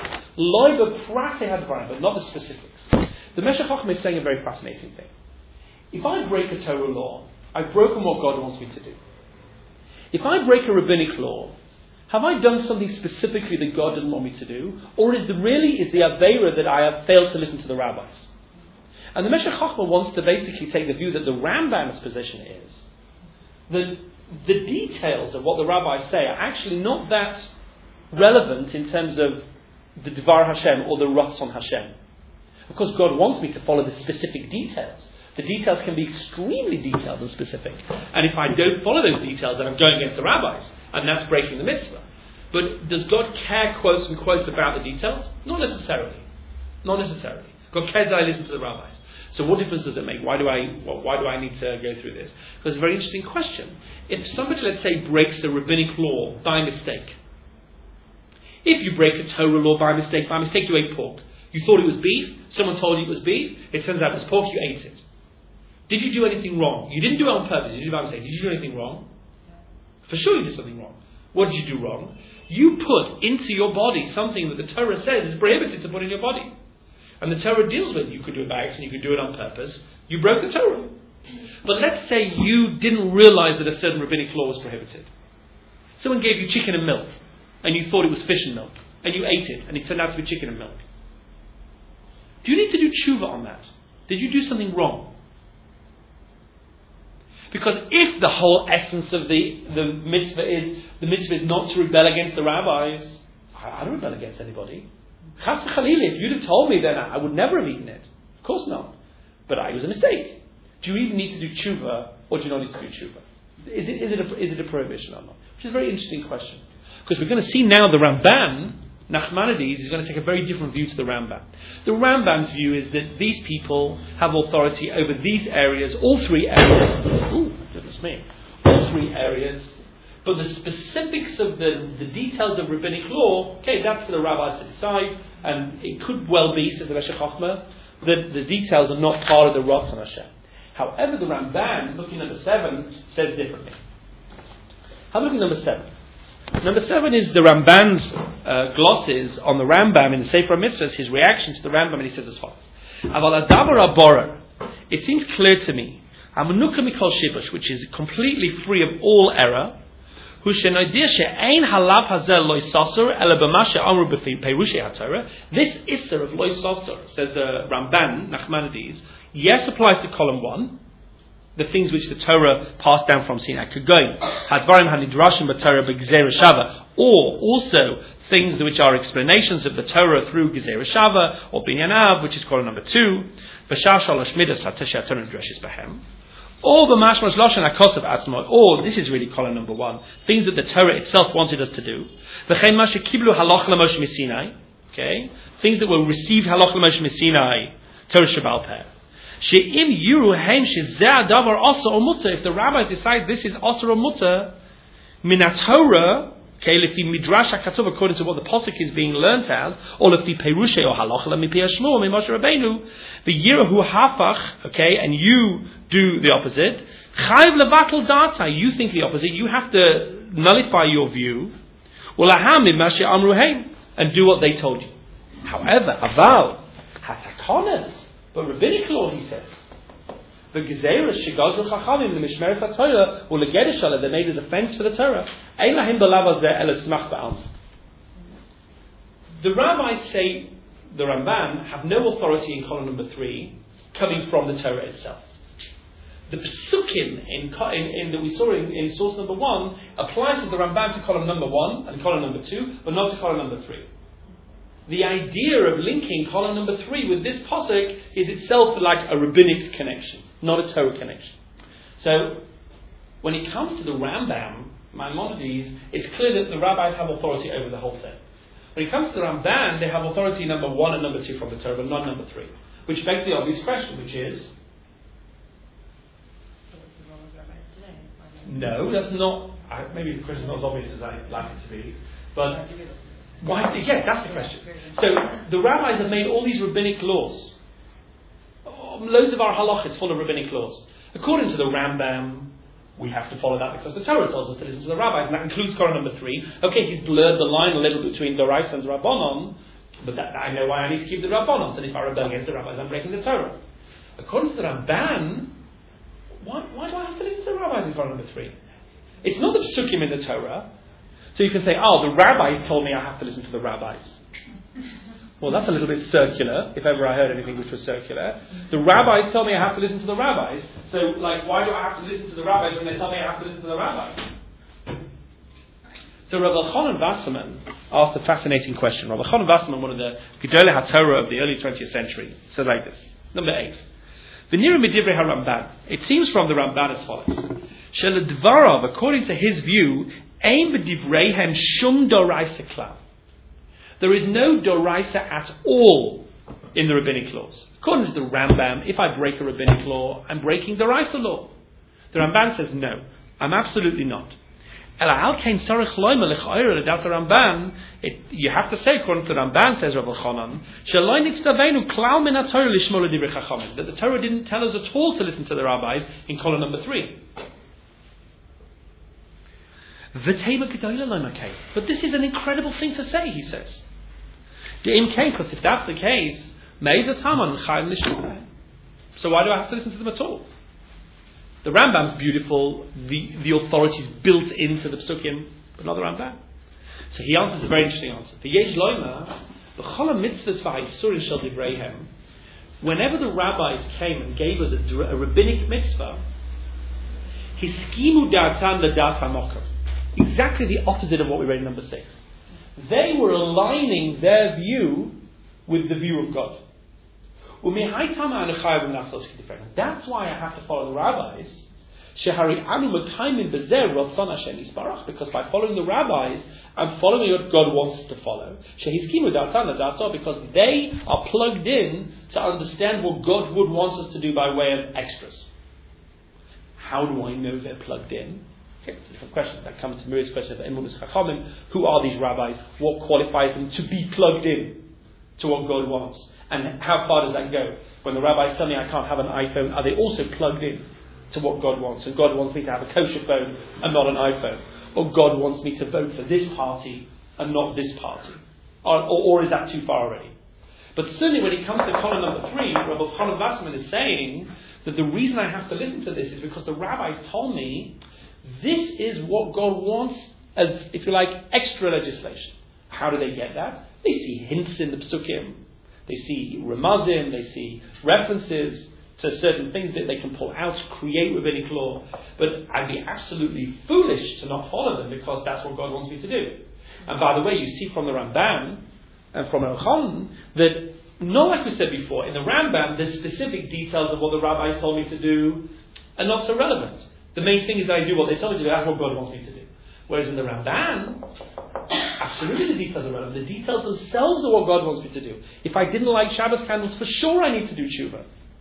not the specifics. The Meshech Chochmah is saying a very fascinating thing. If I break a Torah law, I've broken what God wants me to do. If I break a rabbinic law, have I done something specifically that God doesn't want me to do? Or is the Aveira that I have failed to listen to the rabbis? And the Meshech Chochmah wants to basically take the view that the Rambam's position is that the details of what the rabbis say are actually not that relevant in terms of the Dvar Hashem or the Ratzon Hashem. Of course, God wants me to follow the specific details. The details can be extremely detailed and specific. And if I don't follow those details, then I'm going against the rabbis. And that's breaking the mitzvah. But does God care, quotes and quotes, about the details? Not necessarily. Not necessarily. God cares that I listen to the rabbis. So what difference does it make? Why do I need to go through this? Because it's a very interesting question. If somebody, let's say, breaks a rabbinic law by mistake. If you break a Torah law by mistake you ate pork. You thought it was beef, someone told you it was beef, it turns out it was pork, you ate it. Did you do anything wrong? You didn't do it on purpose, you did it by mistake. Did you do anything wrong? For sure you did something wrong. What did you do wrong? You put into your body something that the Torah says is prohibited to put in your body. And the Torah deals with, you could do it by accident, you could do it on purpose. You broke the Torah. But let's say you didn't realize that a certain rabbinic law was prohibited. Someone gave you chicken and milk, and you thought it was fish and milk, and you ate it, and it turned out to be chicken and milk. Do you need to do tshuva on that? Did you do something wrong? Because if the whole essence of the mitzvah is not to rebel against the rabbis, I don't rebel against anybody. Chas v'chalila, if you'd have told me, then I would never have eaten it. Of course not. But it was a mistake. Do you even need to do tshuva, or do you not need to do tshuva? Is it a prohibition or not? Which is a very interesting question. Because we're going to see now the Ramban, Nachmanides, is going to take a very different view to the Rambam. The Rambam's view is that these people have authority over these areas, all three areas. Ooh, goodness me. All three areas. But the specifics of the details of rabbinic law, okay, that's for the rabbis to decide, and it could well be, says the Meshech Chochmah, that the details are not part of the Ratzon Hashem. However, the Ramban, looking at number 7, says differently. Have a look at number 7. Number 7 is the Ramban's glosses on the Rambam in the Sefer HaMitzvahs, his reaction to the Rambam, and he says as follows. Aval adabar aborer. It seems clear to me, Amanuka mikol shibush, which is completely free of all error, this isser of loy sasur, says the Ramban, Nachmanides, yes applies to column 1, the things which the Torah passed down from Sinai, Kagoy, Hadvarim Hanidrashim b'Torah b'Gzeira Shava, or also things which are explanations of the Torah through Gezerah Shava, or Binyan Av, which is column number 2, B'Shar Shalosh Midas HaTesha Torah Nidreshes B'Hem, or B'Mashmash Loshen HaKosav Atzmo, or this is really column number 1, things that the Torah itself wanted us to do, V'chein Mashe Kiblu Halach L'Moshe Misinai, okay, things that were received Halach L'Moshe Misinai, Torah Shabbal Peh. She'im yuru heim shezeh davar asa or mutter. If the rabbis decide this is asa or mutter, minatorah. Okay, if the midrash hakatuv according to what the posuk is being learnt as, or if the perushe or halacha lemipiyah shmuel Moshe Rabbeinu, the yirahu hafach. Okay, and you do the opposite. Chayv levatel data. You think the opposite. You have to nullify your view. Ulaham mimashe amruheim, and do what they told you. However, aval hatakonas, but rabbinic law, he says. The Gezerah Shigazru Chachamim, the Mishmeret HaTorah, or the Gedeshala, they made a defense for the Torah. Eilahim Balavazeh El Esmach Ba'am. The rabbis say, the Ramban, have no authority in column number 3, coming from the Torah itself. The Psukim that we saw in source number 1 applies to the Ramban to column number 1 and column number 2, but not to column number 3. The idea of linking column number 3 with this posuk is itself like a rabbinic connection, not a Torah connection. So, when it comes to the Rambam, Maimonides, it's clear that the rabbis have authority over the whole thing. When it comes to the Ramban, they have authority number 1 and number 2 from the Torah, but not number 3. Which begs the obvious question, which is... No, that's not... maybe the question is not as obvious as I'd like it to be, but... Why? Yes, that's the question. So the rabbis have made all these rabbinic laws. Loads of our halach is full of rabbinic laws. According to the Rambam, we have to follow that because the Torah tells us to listen to the rabbis, and that includes Korah number 3. Okay, he's blurred the line a little between Doraisa and the Rabbanon, but that, I know why I need to keep the Rabbanon, and if I rebel against the rabbis, I'm breaking the Torah. According to the Ramban, why do I have to listen to the rabbis in Korah number 3? It's not the psukim in the Torah. So you can say, the rabbis told me I have to listen to the rabbis. Well, that's a little bit circular, if ever I heard anything which was circular. The rabbis tell me I have to listen to the rabbis. So, why do I have to listen to the rabbis when they tell me I have to listen to the rabbis? So Rabbi Elchanan Wasserman asked a fascinating question. Rabbi Elchanan Wasserman, one of the Gedolei HaTorah of the early 20th century, said like this. Number 8. V'nira midivrei HaRamban. It seems from the Ramban as follows. Sheledvarav, according to his view, Ein b'divreihem shum doraisa klal. There is no doraisa at all in the rabbinic laws. According to the Rambam, if I break a rabbinic law, I'm breaking doraisa law. The Ramban says no, I'm absolutely not. You have to say, according to the Ramban, says Rabbi Elchanan, that the Torah didn't tell us at all to listen to the rabbis in column number 3. But this is an incredible thing to say, he says. Because if that's the case, so why do I have to listen to them at all? The Rambam's beautiful, the authority is built into the Psukim, but not the Ramban. So he answers a very interesting answer. Whenever the rabbis came and gave us a rabbinic mitzvah, exactly the opposite of what we read in number 6. They were aligning their view with the view of God. That's why I have to follow the rabbis. Because by following the rabbis, I'm following what God wants us to follow. Because they are plugged in to understand what God would want us to do by way of extras. How do I know they're plugged in? Okay, it's a different question. That comes to Miri's question of Emunus Chachamim. Who are these rabbis? What qualifies them to be plugged in to what God wants? And how far does that go? When the rabbis tell me I can't have an iPhone, are they also plugged in to what God wants? And God wants me to have a kosher phone and not an iPhone. Or God wants me to vote for this party and not this party. Or is that too far already? But certainly when it comes to column number 3, Rabbi Elchanan Wasserman is saying that the reason I have to listen to this is because the rabbis told me this is what God wants as, if you like, extra legislation. How do they get that? They see hints in the Psukim. They see Ramazim, they see references to certain things that they can pull out to create rabbinic law. But I'd be absolutely foolish to not follow them because that's what God wants me to do. And by the way, you see from the Ramban and from Elchanan that, not like we said before, in the Rambam, the specific details of what the rabbis told me to do are not so relevant. The main thing is that I do what they tell me to do, that's what God wants me to do. Whereas in the Ramban, absolutely the details are relevant. The details themselves are what God wants me to do. If I didn't like Shabbos candles, for sure I need to do tshuva.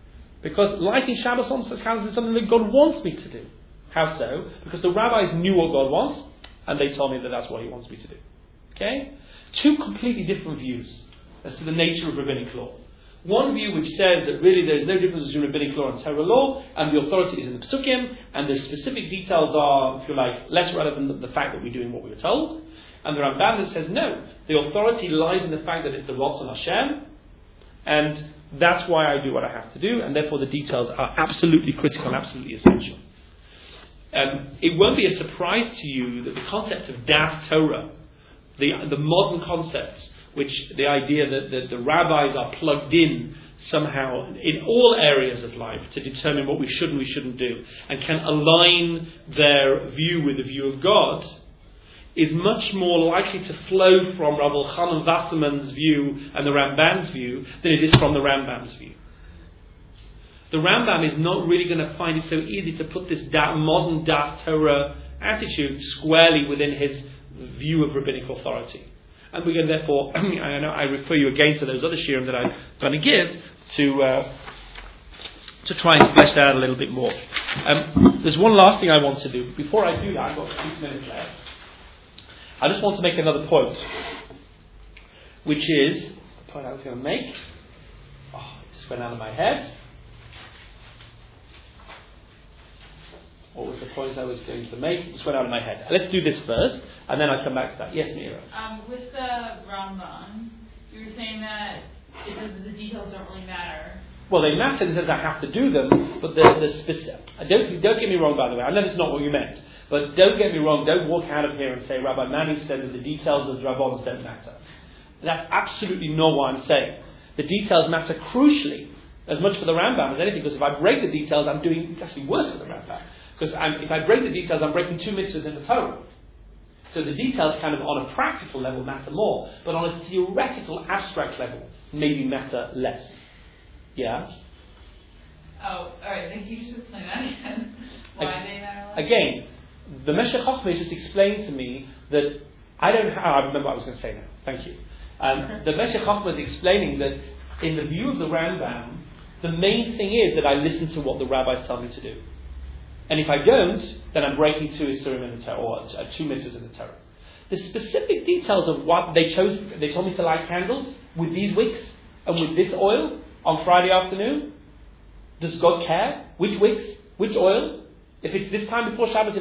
Because lighting Shabbos on candles is something that God wants me to do. How so? Because the rabbis knew what God wants, and they told me that that's what He wants me to do. Okay? Two completely different views as to the nature of rabbinic law. One view which says that really there is no difference between rabbinic law and Torah law, and the authority is in the Pesukim, and the specific details are, if you like, less relevant than the fact that we're doing what we were told. And the Ramban that says no, the authority lies in the fact that it's the Ratzon Hashem, and that's why I do what I have to do, and therefore the details are absolutely critical and absolutely essential. It won't be a surprise to you that the concept of Das Torah, the modern concept, which the idea that the rabbis are plugged in somehow in all areas of life to determine what we should and we shouldn't do, and can align their view with the view of God, is much more likely to flow from Rav Elchanan Wasserman's view and the Ramban's view than it is from the Rambam's view. The Rambam is not really going to find it so easy to put this modern Das Torah attitude squarely within his view of rabbinic authority. And we're going to therefore, I know I refer you again to those other shiurim that I'm going to give to try and flesh that out a little bit more. There's one last thing I want to do. Before I do that, I've got 6 minutes left. I just want to make another point, which is the point I was going to make. It just went out of my head. What was the point I was going to make? It just went out of my head. Let's do this first, and then I'll come back to that. Yes, Mira? With the Rambam, you were saying that the details don't really matter. Well, they matter in the sense I have to do them, but the specific... Don't get me wrong, by the way. I know it's not what you meant. But don't get me wrong, don't walk out of here and say, Rabbi Manning said that the details of the Rabbans don't matter. That's absolutely not what I'm saying. The details matter crucially, as much for the Rambam as anything, because if I break the details, I'm doing actually worse for the Rambam. Because if I break the details, I'm breaking 2 mitzvahs in the Torah. So the details kind of on a practical level matter more, but on a theoretical, abstract level, maybe matter less. Yeah? Oh, alright, then can you just explain that again? Why they matter less? Again, the Meshech Chochmah just explained to me that I remember what I was going to say now. Thank you. The Meshech Chochmah is explaining that in the view of the Rambam, the main thing is that I listen to what the rabbis tell me to do. And if I don't, then I'm breaking 2 isurim in the Torah, or 2 mitzvahs in the Torah. The specific details of what they told me to light candles with these wicks and with this oil on Friday afternoon. Does God care? Which wicks? Which oil? If it's this time before Shabbos,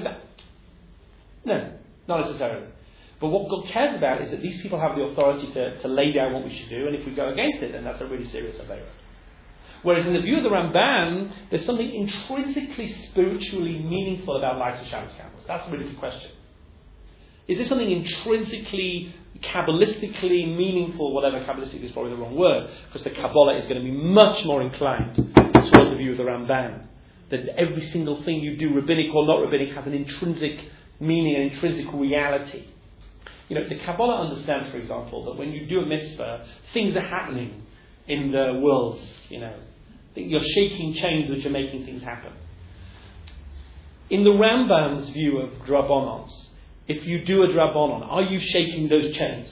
no, not necessarily. But what God cares about is that these people have the authority to lay down what we should do, and if we go against it, then that's a really serious affair. Whereas in the view of the Ramban, there's something intrinsically spiritually meaningful about lighting Shabbos candles. That's really the question. Is there something intrinsically, Kabbalistically meaningful, whatever Kabbalistic is probably the wrong word, because the Kabbalah is going to be much more inclined towards the view of the Ramban. That every single thing you do, rabbinic or not rabbinic, has an intrinsic meaning, an intrinsic reality. You know, the Kabbalah understands, for example, that when you do a mitzvah, things are happening in the world, you know. You're shaking chains which are making things happen. In the Rambam's view of Drabanons, if you do a Drabanon, are you shaking those chains?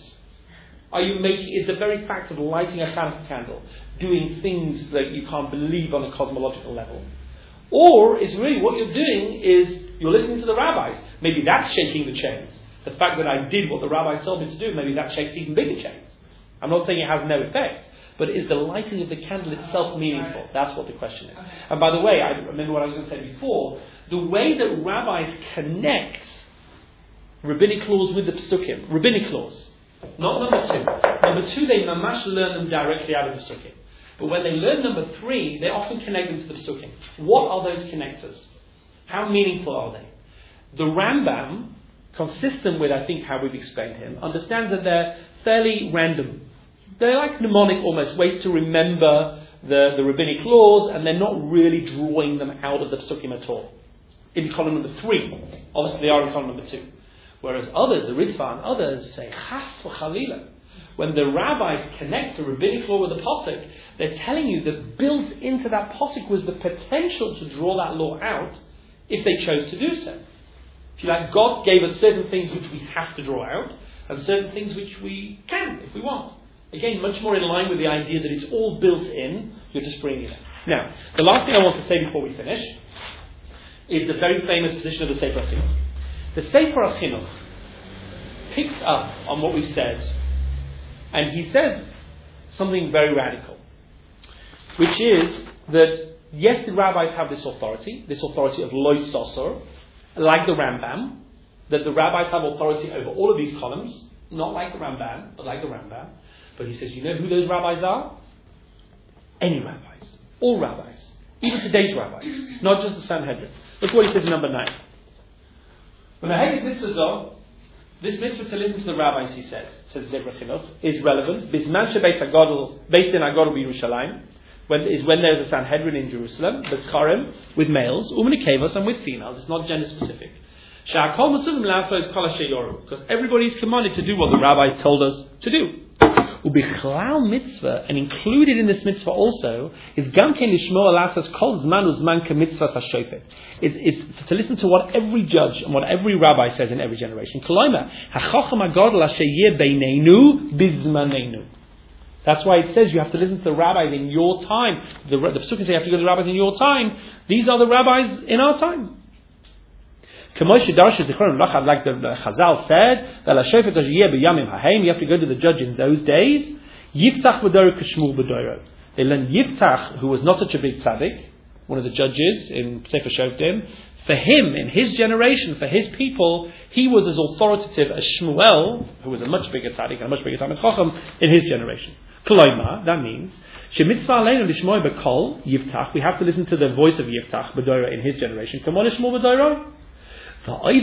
Is the very fact of lighting a Hanukkah candle doing things that you can't believe on a cosmological level? Or is really what you're doing is you're listening to the rabbis. Maybe that's shaking the chains. The fact that I did what the rabbis told me to do, maybe that shakes even bigger chains. I'm not saying it has no effect. But is the lighting of the candle itself meaningful? That's what the question is. And by the way, I remember what I was going to say before. The way that rabbis connect rabbinic laws with the Pesukim, rabbinic laws, not number 2. Number 2, they mamash learn them directly out of the Pesukim. But when they learn number 3, they often connect them to the Pesukim. What are those connectors? How meaningful are they? The Rambam, consistent with, I think, how we've explained him, understands that they're fairly random. They're like mnemonic almost, ways to remember the rabbinic laws, and they're not really drawing them out of the Pesukim at all. In column number 3. Obviously they are in column number 2. Whereas others, the Ritva and others, say, Chas v'chalila. When the rabbis connect the rabbinic law with the Posuk, they're telling you that built into that Posuk was the potential to draw that law out if they chose to do so. If you like, God gave us certain things which we have to draw out, and certain things which we can, if we want. Again, much more in line with the idea that it's all built in, you're just bringing it. Now, the last thing I want to say before we finish is the very famous position of the Sefer HaChinuch. The Sefer HaChinuch picks up on what we said, and he says something very radical, which is that yes, the rabbis have this authority of Lo Sosor, like the Rambam, that the rabbis have authority over all of these columns, not like the Ramban, but like the Rambam. But he says, you know who those rabbis are? Any rabbis. All rabbis. Even today's rabbis. Not just the Sanhedrin. Look what he says in number 9. When I hate this mitzvah to listen to the rabbis, he says Sefer HaChinuch, is relevant. Bisman shebeis hagadol, Beis Din hagadol b'Yerushalayim, when there's a Sanhedrin in Jerusalem, B'tcharim, with males, u'menikevos, and with females. It's not gender specific. Sha'akol mitzvim la'afos kol asher yoru, because everybody is commanded to do what the rabbis told us to do. Ubichlal mitzvah, and included in this mitzvah also, is gamken lishmo alafas kol zman uzman kemitzvah hashofet. It's to listen to what every judge and what every rabbi says in every generation. Koloima hachacham hagadol asher yeh beineinu bizmanenu. That's why it says you have to listen to the rabbis in your time. The Pesukim say you have to go to the rabbis in your time. These are the rabbis in our time. Like the Chazal said, you have to go to the judge in those days. They learned Yiftach, who was not such a big tzaddik, one of the judges in Sefer Shoftim. For him, in his generation, for his people, he was as authoritative as Shmuel, who was a much bigger tzaddik and a much bigger Talmid Chacham in his generation. Koloima, that means, we have to listen to the voice of Yiftach B'Doira in his generation. And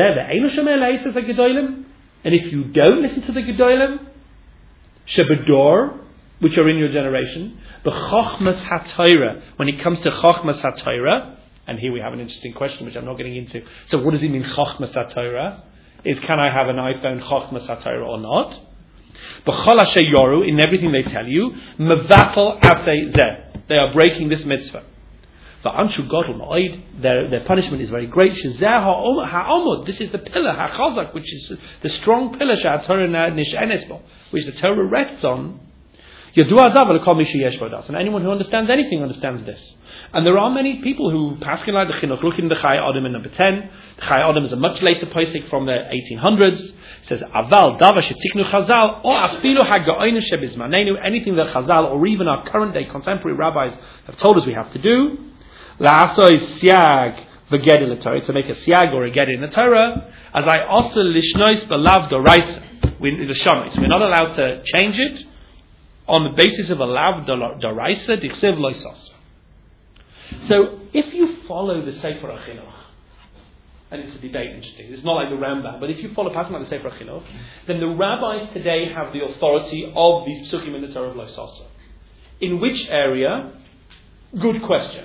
if you don't listen to the Gedolim, Shebedor, which are in your generation, B'Chochmas HaTorah, when it comes to Chochmas HaTorah, and here we have an interesting question which I'm not getting into. So what does it mean, Chochmas HaTorah? Can I have an iPhone Chochmas HaTorah or not? B'Chol Asher Yoru, in everything they tell you, Mevatel Atei Zeh, they are breaking this mitzvah. Their punishment is very great. This is the pillar, hachazak, which is the strong pillar, which the Torah rests on. And anyone who understands anything understands this. And there are many people who paskin like the Chinuch. Look in the Chai Adam in number 10. The Chai Adam is a much later posik from the 1800s. It says, Aval dava shetiknu Chazal, or afilu haga'oinu shebizmanenu, anything that Chazal or even our current day contemporary rabbis have told us we have to do. La'asoi siag v'ged in the Torah, to make a siag or a ged in the Torah, as I also lishnois b'lav doraisa, we're not allowed to change it on the basis of a lav doraisa dichsev loisasa. So if you follow the Sefer HaChinuch, and it's a debate, interesting, it's not like the Rambam, but if you follow passing like the Sefer HaChinuch, then the rabbis today have the authority of these psukim in the Torah of loisasa. In which area? Good question.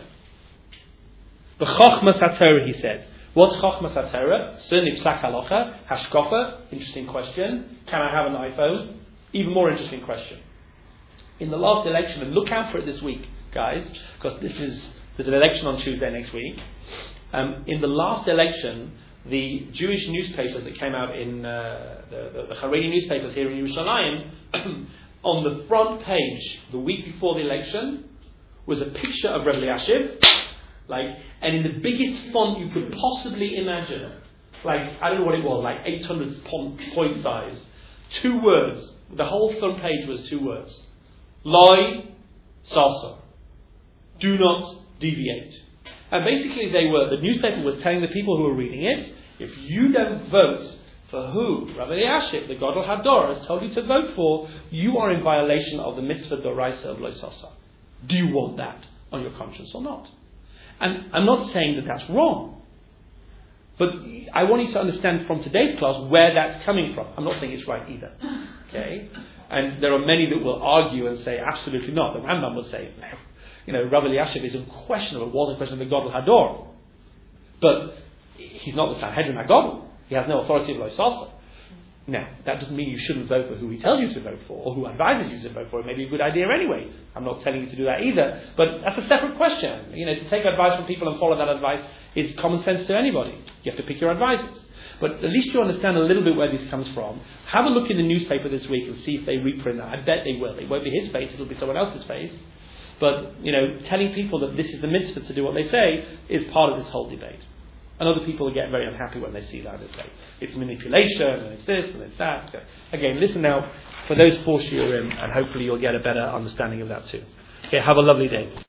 The Chochmas HaTorah, he said. What's Chochmas HaTorah? Certainly Psak Halacha, Hashkafa, interesting question. Can I have an iPhone? Even more interesting question. In the last election, and look out for it this week, guys, because there's an election on Tuesday next week. In the last election, the Jewish newspapers that came out in the Haredi newspapers here in Yerushalayim, on the front page the week before the election was a picture of Rebbe Elyashiv, and in the biggest font you could possibly imagine, I don't know what it was, 800 point size, 2 words. The whole front page was 2 words: Loi Sasa, do not deviate. And basically the newspaper was telling the people who were reading it, if you don't vote for who Rabbi Elyashiv, the Gadol Hador, has told you to vote for, you are in violation of the mitzvah doraisa of Lo Sasa. Do you want that on your conscience or not? And I'm not saying that that's wrong, but I want you to understand from today's class where that's coming from. I'm not saying it's right either. Okay? And there are many that will argue and say absolutely not. The Rambam will say, Rabbi Elyashiv is unquestionable, wasn't questioning the Gadol Hador. But he's not the Sanhedrin HaGadol. He has no authority of Lo Sasa. Now, that doesn't mean you shouldn't vote for who he tells you to vote for, or who advises you to vote for. It may be a good idea anyway. I'm not telling you to do that either. But that's a separate question. To take advice from people and follow that advice is common sense to anybody. You have to pick your advisors. But at least you understand a little bit where this comes from. Have a look in the newspaper this week and see if they reprint that. I bet they will. It won't be his face, it'll be someone else's face. But, telling people that this is the mitzvah to do what they say is part of this whole debate. And other people get very unhappy when they see that. It's like, it's manipulation, and it's this, and it's that. Okay. Again, listen now for those 4 shiurim, and hopefully you'll get a better understanding of that too. Okay, have a lovely day.